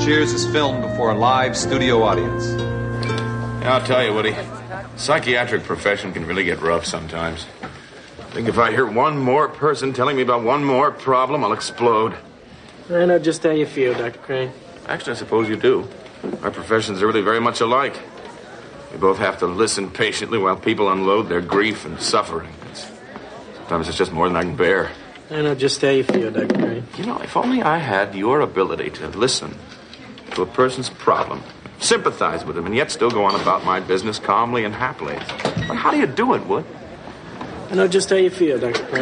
Cheers is filmed before a live studio audience. Yeah, I'll tell you, Woody. Psychiatric profession can really get rough sometimes. I think if I hear one more person telling me about one more problem, I'll explode. I know just how you feel, Dr. Crane. Actually, I suppose you do. Our professions are really very much alike. We both have to listen patiently while people unload their grief and suffering. Sometimes it's just more than I can bear. I know just how you feel, Dr. Crane. You know, if only I had your ability to listen to a person's problem, sympathize with him, and yet still go on about my business calmly and happily. But how do you do it, Wood? I know just how you feel, Dr. Crane.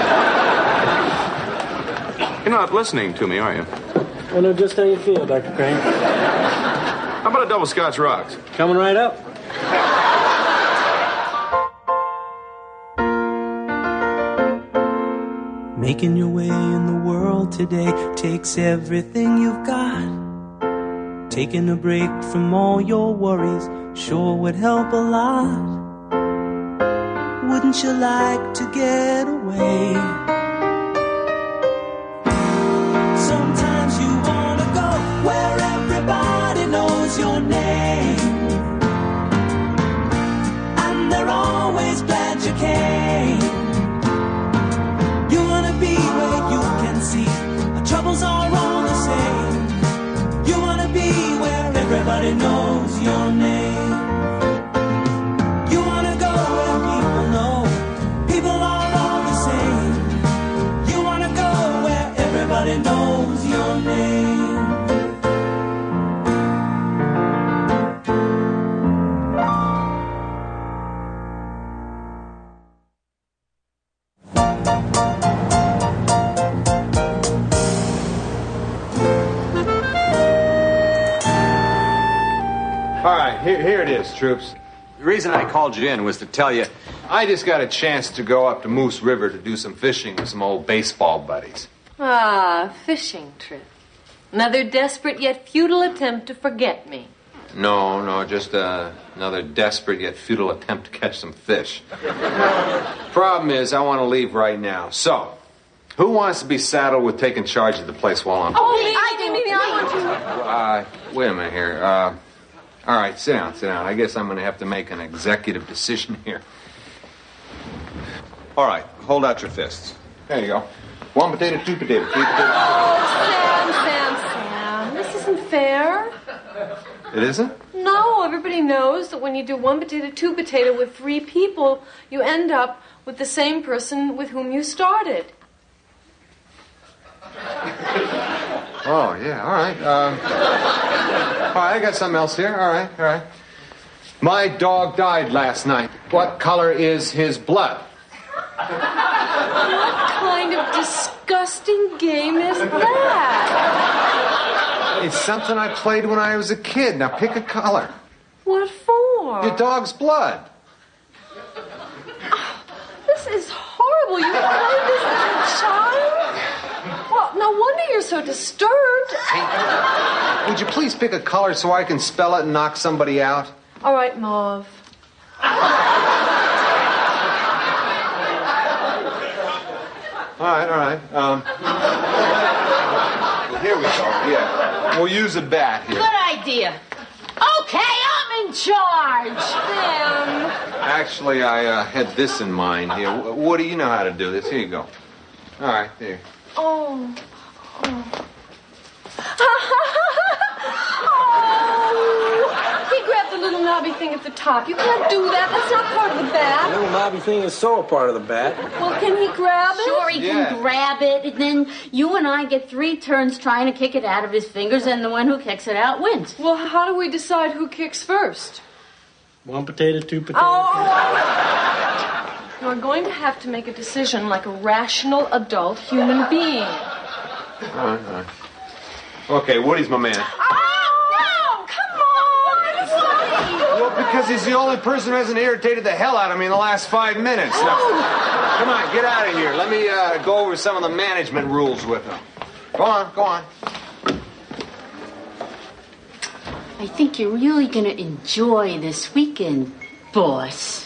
You're not listening to me, are you? I know just how you feel, Dr. Crane. How about a double Scotch rocks? Coming right up. Making your way in the world today takes everything you've got. Taking a break from all your worries sure would help a lot. Wouldn't you like to get away? Sometimes you wanna go where everybody knows your name, and they're always glad you came. You wanna be where you can see our troubles are all the same. You wanna be where everybody knows your name. Everybody knows your name. All right, here it is, troops. The reason I called you in was to tell you I just got a chance to go up to Moose River to do some fishing with some old baseball buddies. Ah, fishing trip. Another desperate yet futile attempt to forget me. No, just another desperate yet futile attempt to catch some fish. Problem is, I want to leave right now. So, who wants to be saddled with taking charge of the place while I'm... Oh, I want to. Wait a minute here. All right, sit down. I guess I'm going to have to make an executive decision here. All right, hold out your fists. There you go. 1 potato, 2 potato, 3 potato. Oh, Sam. This isn't fair. It isn't? No, everybody knows that when you do 1 potato, 2 potato with 3 people, you end up with the same person with whom you started. Oh, yeah, all right. All right, I got something else here. All right. My dog died last night. What color is his blood? What kind of disgusting game is that? It's something I played when I was a kid. Now pick a color. What for? Your dog's blood. Oh, this is horrible. You played this as a child? Well, no wonder you're so disturbed. Hey, would you please pick a color so I can spell it and knock somebody out? All right, mauve. All right. Here we go. Yeah. We'll use a bat here. Good idea. Okay, I'm in charge. Sam. Actually, I had this in mind here. Woody, you know how to do this. Here you go. All right, there. Oh. He grabbed the little knobby thing at the top. You can't do that. That's not part of the bat. The little knobby thing is so a part of the bat. Well, can he grab it? Sure, he can grab it, and then you and I get 3 turns trying to kick it out of his fingers, and the one who kicks it out wins. Well, how do we decide who kicks first? 1 potato, 2 potato. You're going to have to make a decision like a rational adult human being. All right. Okay, Woody's my man. Well, because he's the only person who hasn't irritated the hell out of me in the last 5 minutes. Now, come on, get out of here. Let me go over some of the management rules with him. Go on. I think you're really going to enjoy this weekend, boss.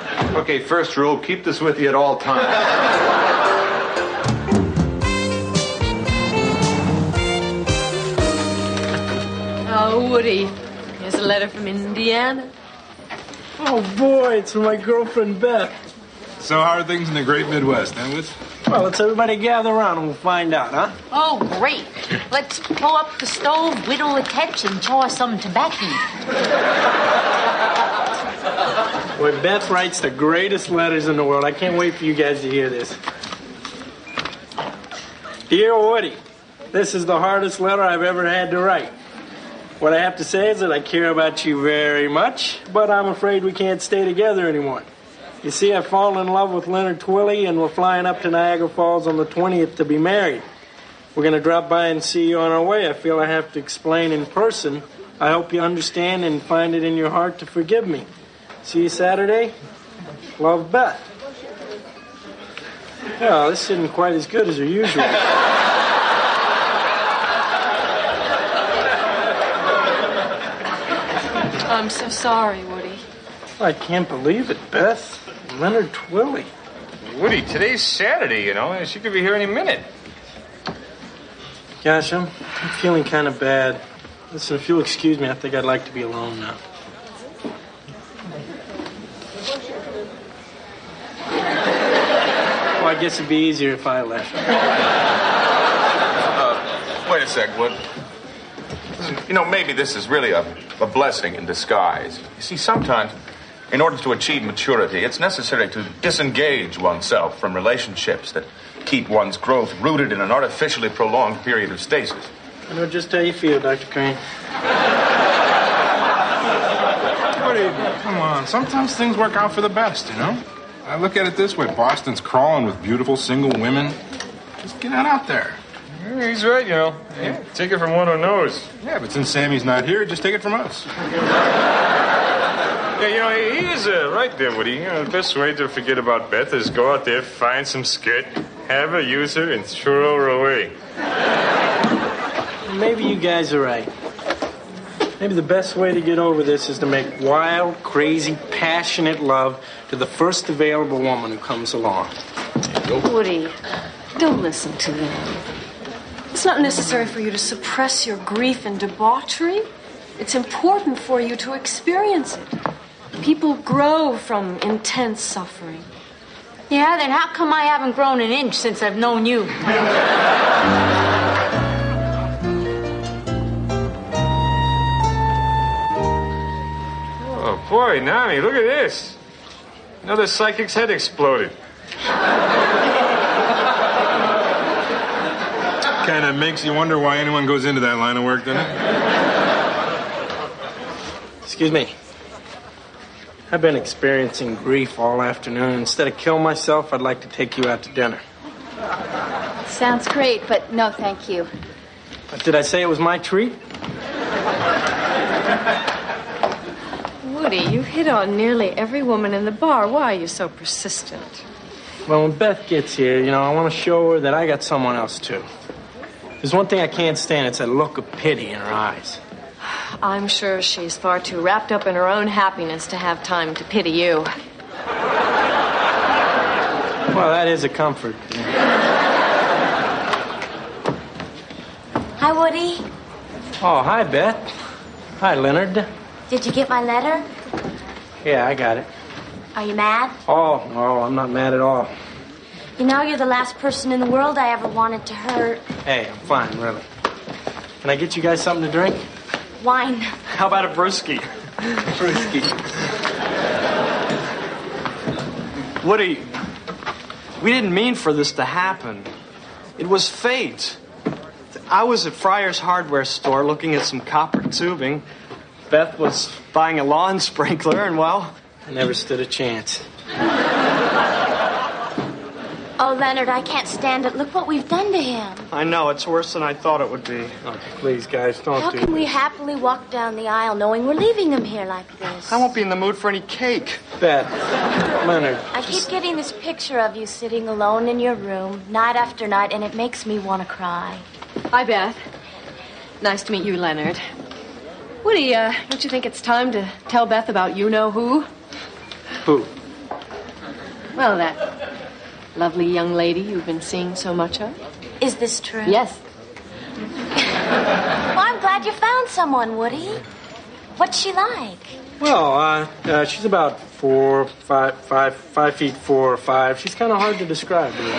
Okay, first rule, keep this with you at all times. Oh, Woody, here's a letter from Indiana. Oh, boy, it's from my girlfriend, Beth. So how are things in the great Midwest, Woods? Well, let's everybody gather around and we'll find out, huh? Oh, great. Let's pull up the stove, whittle a catch, and chaw some tobacco. Boy, Beth writes the greatest letters in the world. I can't wait for you guys to hear this. Dear Woody, this is the hardest letter I've ever had to write. What I have to say is that I care about you very much, but I'm afraid we can't stay together anymore. You see, I've fallen in love with Leonard Twilley, and we're flying up to Niagara Falls on the 20th to be married. We're going to drop by and see you on our way. I feel I have to explain in person. I hope you understand and find it in your heart to forgive me. See you Saturday. Love, Beth. Well, this isn't quite as good as her usual. I'm so sorry, Woody. I can't believe it, Beth. Leonard Twilley. Woody, today's Saturday, you know. She could be here any minute. Gosh, I'm feeling kind of bad. Listen, if you'll excuse me, I think I'd like to be alone now. Well, I guess it'd be easier if I left. Wait a sec, Wood. Listen, you know, maybe this is really a blessing in disguise. You see, sometimes, in order to achieve maturity, it's necessary to disengage oneself from relationships that keep one's growth rooted in an artificially prolonged period of stasis. I know just how you feel, Dr. Crane. Woody, come on. Sometimes things work out for the best, you know? I look at it this way. Boston's crawling with beautiful single women. Just get out there. Yeah, he's right, you know. Yeah, take it from one who knows. Yeah, but since Sammy's not here, just take it from us. Yeah, you know, he is right there, Woody. You know, the best way to forget about Beth is go out there, find some skirt, have her, use her, and throw her away. Maybe you guys are right. Maybe the best way to get over this is to make wild, crazy, passionate love to the first available woman who comes along. Woody, don't listen to them. It's not necessary for you to suppress your grief and debauchery. It's important for you to experience it. People grow from intense suffering. Yeah, then how come I haven't grown an inch since I've known you? Oh, boy, Nami, look at this. Another psychic's head exploded. Kind of makes you wonder why anyone goes into that line of work, doesn't it? Excuse me. I've been experiencing grief all afternoon. Instead of kill myself, I'd like to take you out to dinner. Sounds great, but no, thank you. But did I say it was my treat? Woody, you hit on nearly every woman in the bar. Why are you so persistent? Well, when Beth gets here, you know, I want to show her that I got someone else, too. There's one thing I can't stand. It's that look of pity in her eyes. I'm sure she's far too wrapped up in her own happiness to have time to pity you. Well, that is a comfort. Hi, Woody. Oh, hi, Beth. Hi, Leonard. Did you get my letter? Yeah, I got it. Are you mad? Oh, no, I'm not mad at all. You know, you're the last person in the world I ever wanted to hurt. Hey, I'm fine, really. Can I get you guys something to drink? Wine. How about a brewski? Brewski. Woody, we didn't mean for this to happen. It was fate. I was at Fryer's hardware store looking at some copper tubing. Beth was buying a lawn sprinkler, and well... I never stood a chance. Oh, Leonard, I can't stand it. Look what we've done to him. I know, it's worse than I thought it would be. Oh, please, guys, don't How do can we this. happily walk down the aisle knowing we're leaving him here like this? I won't be in the mood for any cake. Beth, Leonard. I keep getting this picture of you sitting alone in your room, night after night, and it makes me want to cry. Hi, Beth. Nice to meet you, Leonard. Woody, don't you think it's time to tell Beth about you-know-who? Who? Well, that lovely young lady you've been seeing so much of. Is this true? Yes. Well, I'm glad glad you found someone, Woody. What's she like? Well, she's about 5 feet 4 or 5. She's kind of hard to describe. Really.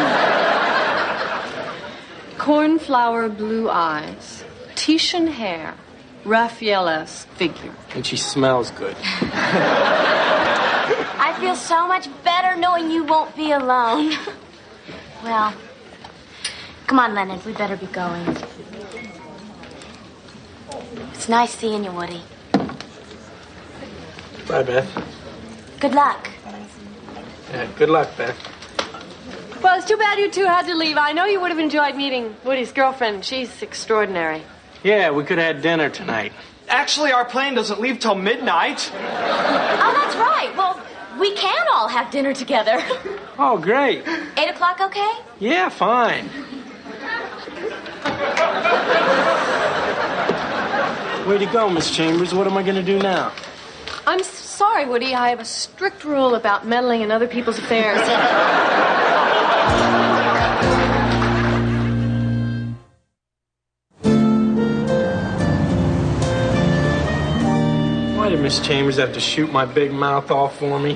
Cornflower blue eyes, Titian hair, Raphael-esque figure. And she smells good. I feel so much better knowing you won't be alone. Well, come on, Leonard. We better be going. It's nice seeing you, Woody. Bye, Beth. Good luck. Yeah, good luck, Beth. Well, it's too bad you two had to leave. I know you would have enjoyed meeting Woody's girlfriend. She's extraordinary. Yeah, we could have had dinner tonight. Actually, our plane doesn't leave till midnight. Oh, that's right. Well, we can all have dinner together. Oh, great. 8 o'clock, okay? Yeah, fine. Way to go, Miss Chambers. What am I going to do now? I'm sorry, Woody. I have a strict rule about meddling in other people's affairs. Why did Miss Chambers have to shoot my big mouth off for me?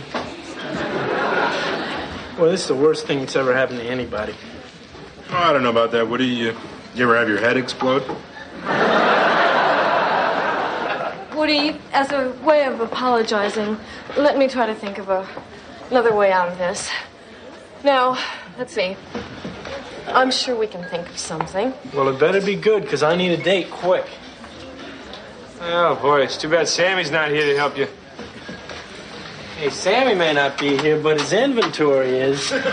Well, this is the worst thing that's ever happened to anybody. Oh, I don't know about that, Woody. You ever have your head explode? Woody, as a way of apologizing, let me try to think of another way out of this. Now, let's see. I'm sure we can think of something. Well, it better be good, because I need a date quick. Oh, boy, it's too bad Sammy's not here to help you. Hey, Sammy may not be here, but his inventory is. Woody.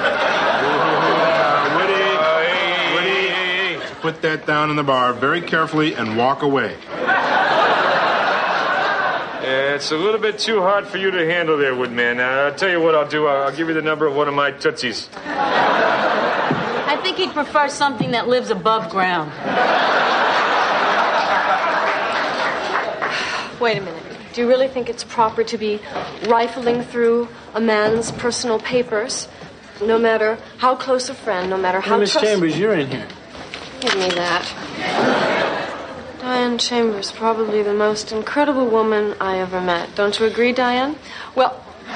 Hey. Put that down in the bar very carefully and walk away. Yeah, it's a little bit too hard for you to handle there, Woodman. I'll tell you what I'll do. I'll give you the number of one of my tootsies. I think he'd prefer something that lives above ground. Wait a minute. Do you really think it's proper to be rifling through a man's personal papers, no matter how close a friend, no matter how Miss Chambers, you're in here. Give me that. Diane Chambers, probably the most incredible woman I ever met. Don't you agree, Diane? Well...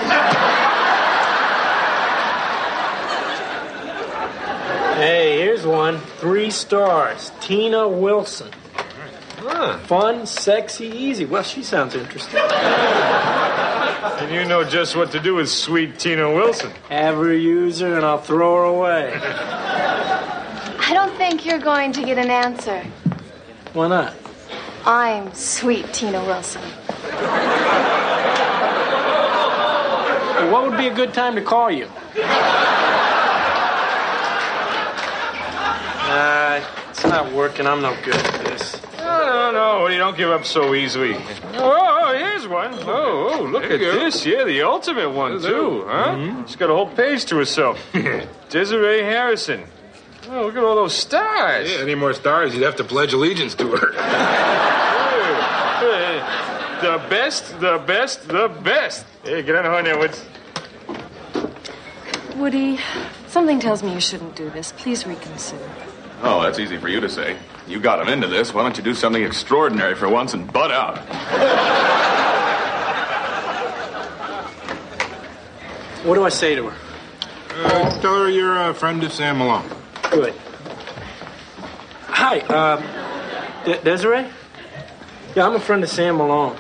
Hey, here's one. 3 stars. Tina Wilson. Huh. Fun, sexy, easy. Well, she sounds interesting. And you know just what to do with sweet Tina Wilson. Have her use her and I'll throw her away. I don't think you're going to get an answer. Why not? I'm sweet Tina Wilson. Well, what would be a good time to call you? It's not working. I'm no good at this. No. You don't give up so easily. Oh, here's one. Oh, look at this. Yeah, the ultimate one, too, huh? Mm-hmm. She's got a whole page to herself. Desiree Harrison. Oh, look at all those stars. Yeah, any more stars, you'd have to pledge allegiance to her. The best. Hey, get on the horn there, Woods. Woody, something tells me you shouldn't do this. Please reconsider. Oh, that's easy for you to say. You got him into this. Why don't you do something extraordinary for once and butt out? What do I say to her? Tell her you're a friend of Sam Malone. Good. Hi, Desiree? Yeah, I'm a friend of Sam Malone.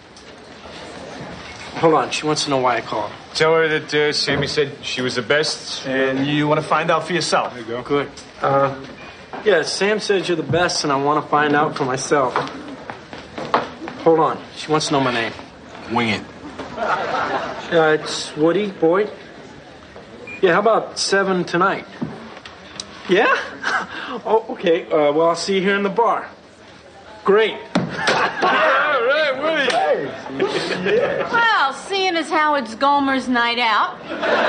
Hold on, she wants to know why I called. Tell her that Sammy said she was the best. And you want to find out for yourself. There you go. Good. Yeah, Sam says you're the best, and I want to find out for myself. Hold on. She wants to know my name. Wing it. It's Woody Boyd. Yeah, how about 7 tonight? Yeah? Oh, okay. Well, I'll see you here in the bar. Great. All right, Woody. Well, seeing as how it's Gomer's night out,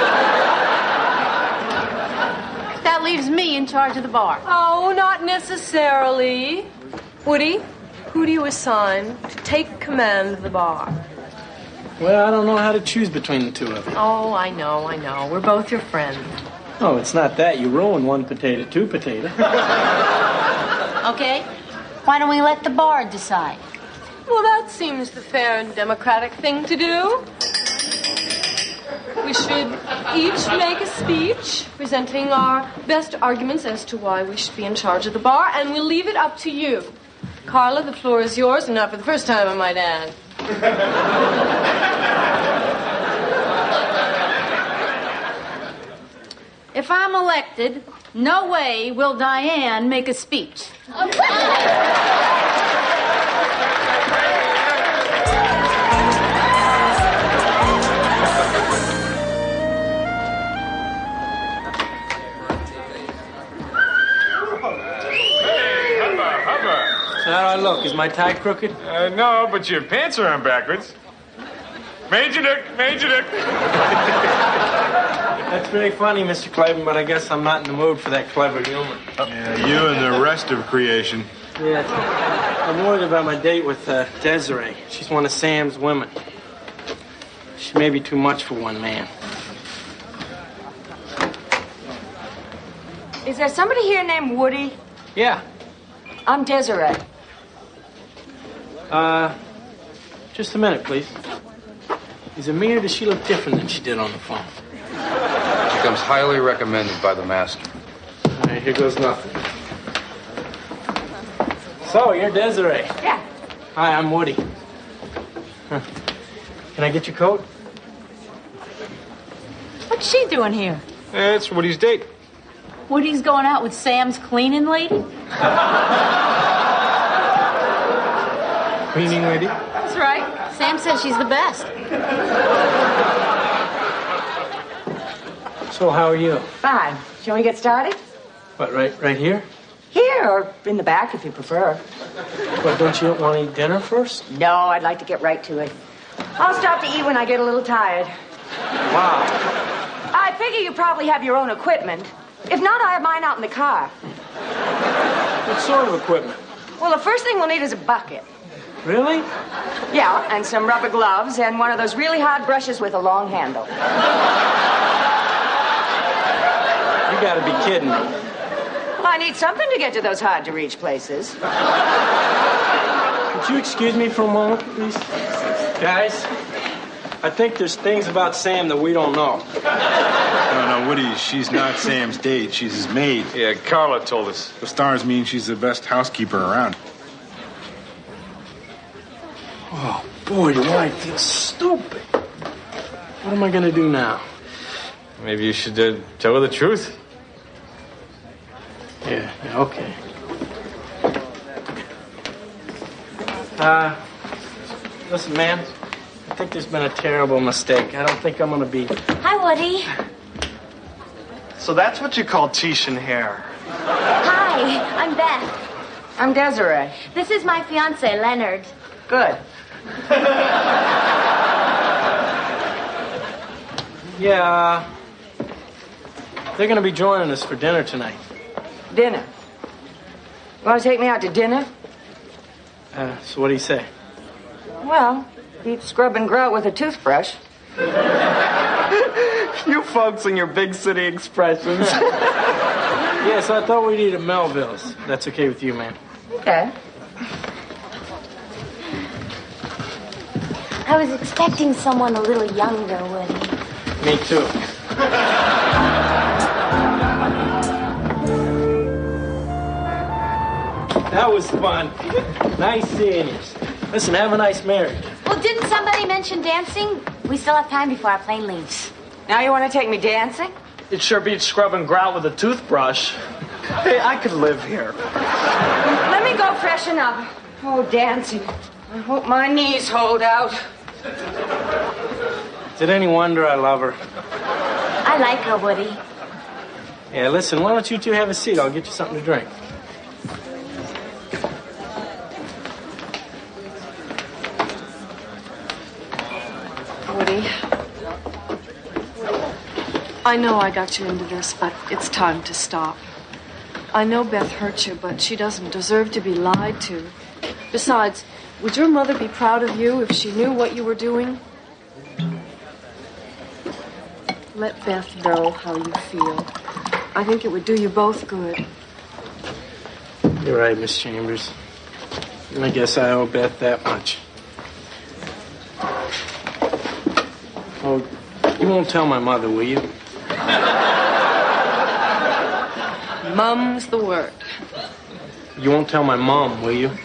that leaves me in charge of the bar. Oh, not necessarily. Woody, who do you assign to take command of the bar? Well, I don't know how to choose between the two of you. Oh, I know. We're both your friends. Oh, it's not that. You ruined 1 potato, 2 potato. Okay? Why don't we let the bar decide? Well, that seems the fair and democratic thing to do. We should each make a speech presenting our best arguments as to why we should be in charge of the bar, and we'll leave it up to you. Carla, the floor is yours, and not for the first time, I might add. If I'm elected, no way will Diane make a speech. How do I look? Is my tie crooked? No, but your pants are on backwards. Major Dick, Major Dick. That's very funny, Mr. Clavin, but I guess I'm not in the mood for that clever humor. Yeah, you and the rest of creation. Yeah, I'm worried about my date with Desiree. She's one of Sam's women. She may be too much for one man. Is there somebody here named Woody? Yeah. I'm Desiree. Just a minute, please. Is Amir, does she look different than she did on the phone? She comes highly recommended by the master. All right, here goes nothing. So, you're Desiree. Yeah. Hi, I'm Woody. Huh. Can I get your coat? What's she doing here? It's Woody's date. Woody's going out with Sam's cleaning lady? Cleaning lady? That's right. Sam says she's the best. So, how are you? Fine. Shall we get started? What, right here? Here, or in the back if you prefer. What, don't you want to eat dinner first? No, I'd like to get right to it. I'll stop to eat when I get a little tired. Wow. I figure you probably have your own equipment. If not, I have mine out in the car. What sort of equipment? Well, the first thing we'll need is a bucket. Really? Yeah, and some rubber gloves and one of those really hard brushes with a long handle. You gotta be kidding me. Well, I need something to get to those hard-to-reach places. Could you excuse me for a moment, please? Guys, I think there's things about Sam that we don't know. No, Woody, she's not Sam's date. She's his maid. Yeah, Carla told us. The stars mean she's the best housekeeper around. Oh, boy, do I feel stupid. What am I gonna do now? Maybe you should tell her the truth. Yeah, okay. Listen, man, I think there's been a terrible mistake. I don't think I'm gonna be... Hi, Woody. So that's what you call Tishan hair. Hi, I'm Beth. I'm Desiree. This is my fiance, Leonard. Good. Yeah, they're gonna be joining us for dinner tonight. Dinner. Want to take me out to dinner? So what do you say? Well, eat scrub and grout with a toothbrush. You folks and your big city expressions. Yes, I thought we'd eat at Melville's. That's okay with you, man. Okay. I was expecting someone a little younger, Woody. Me too. That was fun. Nice seeing you. Listen, have a nice marriage. Well, didn't somebody mention dancing? We still have time before our plane leaves. Now you want to take me dancing? It sure beats scrub and grout with a toothbrush. Hey, I could live here. Let me go freshen up. Oh, dancing. I hope my knees hold out. Is it any wonder I love her? I like her, Woody. Yeah, listen, why don't you two have a seat? I'll get you something to drink. Woody, I know I got you into this, but it's time to stop. I know Beth hurt you, but she doesn't deserve to be lied to. Besides, would your mother be proud of you if she knew what you were doing? Let Beth know how you feel. I think it would do you both good. You're right, Miss Chambers. I guess I owe Beth that much. Oh, you won't tell my mother, will you? Mum's the word. You won't tell my mom, will you?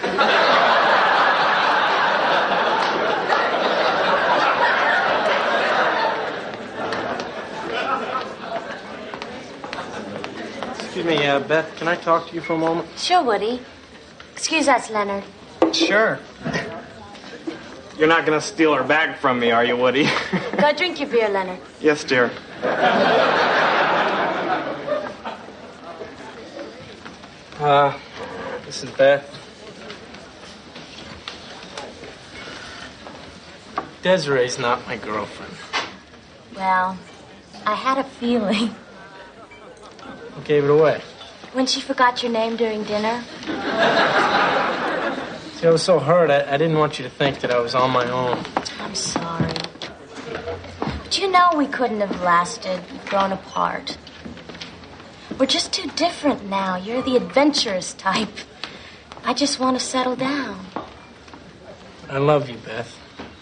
Excuse me, Beth, can I talk to you for a moment? Sure, Woody. Excuse us, Leonard. Sure. You're not gonna steal her bag from me, are you, Woody? Go drink your beer, Leonard. Yes, dear. This is Beth. Desiree's not my girlfriend. Well, I had a feeling. What gave it away? When she forgot your name during dinner. See, I was so hurt, I didn't want you to think that I was on my own. I'm sorry. But you know we couldn't have lasted, grown apart. We're just too different now. You're the adventurous type. I just want to settle down. I love you, Beth.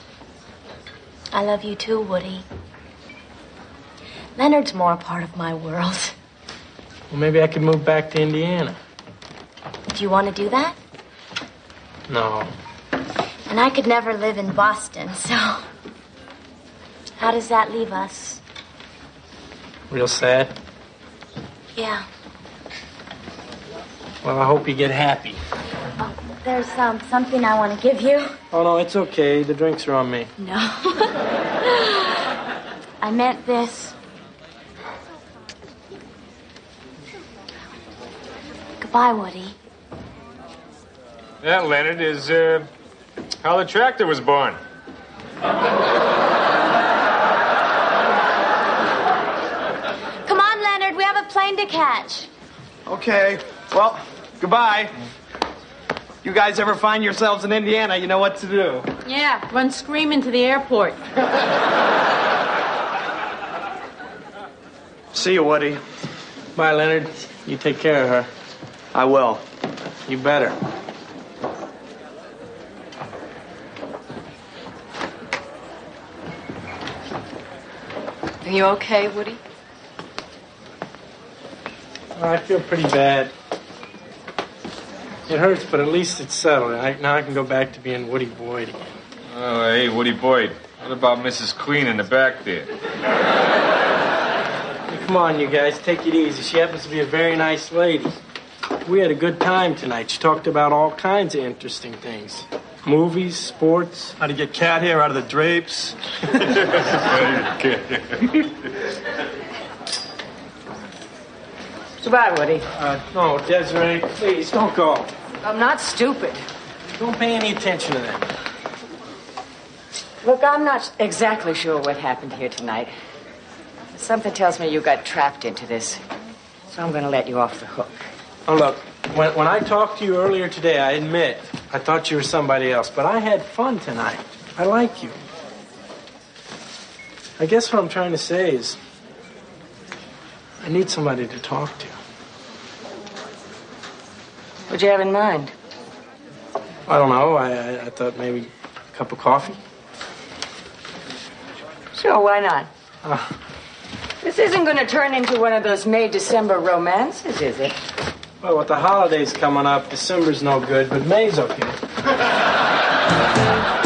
I love you too, Woody. Leonard's more a part of my world. Well, maybe I could move back to Indiana. Do you want to do that? No. And I could never live in Boston, so... How does that leave us? Real sad? Yeah. Well, I hope you get happy. Oh, there's something I want to give you. Oh, no, it's okay. The drinks are on me. No. I meant this. Goodbye, Woody. That, Leonard, is how the tractor was born. Come on, Leonard. We have a plane to catch. Okay. Well, goodbye. You guys ever find yourselves in Indiana, you know what to do. Yeah, run screaming to the airport. See you, Woody. Bye, Leonard. You take care of her. I will. You better. Are you okay, Woody? I feel pretty bad. It hurts, but at least it's settled. Now I can go back to being Woody Boyd again. Oh, hey, Woody Boyd. What about Mrs. Clean in the back there? Hey, come on, you guys. Take it easy. She happens to be a very nice lady. We had a good time tonight. She talked about all kinds of interesting things. Movies, sports. How to get cat hair out of the drapes. Goodbye, Woody. No, Desiree, please, don't go. I'm not stupid. Don't pay any attention to them. Look, I'm not exactly sure what happened here tonight. Something tells me you got trapped into this. So I'm going to let you off the hook. Oh, look, when I talked to you earlier today, I admit, I thought you were somebody else, but I had fun tonight. I like you. I guess what I'm trying to say is, I need somebody to talk to. What'd you have in mind? I don't know. I thought maybe a cup of coffee. Sure, why not? This isn't going to turn into one of those May-December romances, is it? Well, with the holidays coming up, December's no good, but May's okay.